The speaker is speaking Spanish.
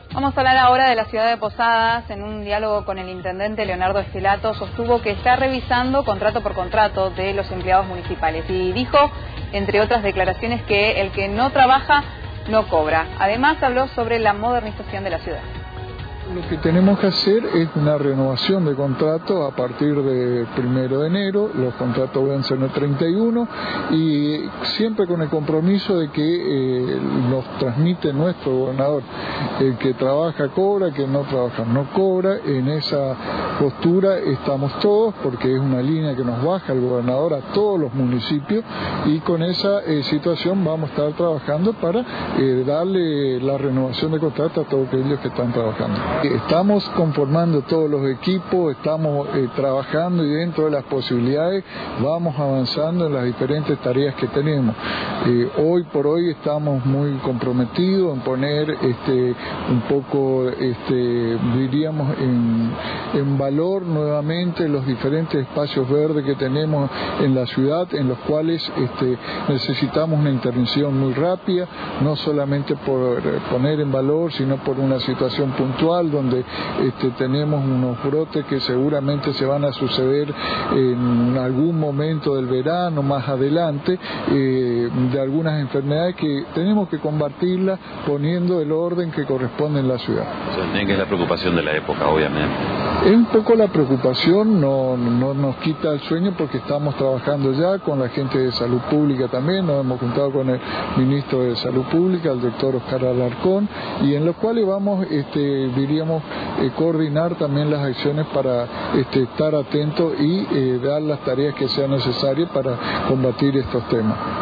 Vamos a hablar ahora de la ciudad de Posadas. En un diálogo con el intendente Leonardo Estelato sostuvo que está revisando contrato por contrato de los empleados municipales y dijo, entre otras declaraciones, que el que no trabaja no cobra. Además habló sobre la modernización de la ciudad. Lo que tenemos que hacer es una renovación de contrato a partir del 1 de enero, los contratos vencen el 31 y siempre con el compromiso de que nos transmite nuestro gobernador, el que trabaja cobra, el que no trabaja no cobra. En esa postura estamos todos porque es una línea que nos baja el gobernador a todos los municipios y con esa situación vamos a estar trabajando para darle la renovación de contrato a todos aquellos que están trabajando. Estamos conformando todos los equipos, estamos trabajando y dentro de las posibilidades vamos avanzando en las diferentes tareas que tenemos. Hoy por hoy estamos muy comprometidos en poner un poco, diríamos, en valor nuevamente los diferentes espacios verdes que tenemos en la ciudad, en los cuales necesitamos una intervención muy rápida, no solamente por poner en valor, sino por una situación puntual donde tenemos unos brotes que seguramente se van a suceder en algún momento del verano, más adelante, de algunas enfermedades que tenemos que combatirlas poniendo el orden que corresponde en la ciudad. Se entiende que es la preocupación de la época, obviamente. Es un poco la preocupación, no nos quita el sueño porque estamos trabajando ya con la gente de salud pública también, nos hemos juntado con el ministro de Salud Pública, el doctor Oscar Alarcón, y en los cuales vamos, diríamos, coordinar también las acciones para estar atentos y dar las tareas que sean necesarias para combatir estos temas.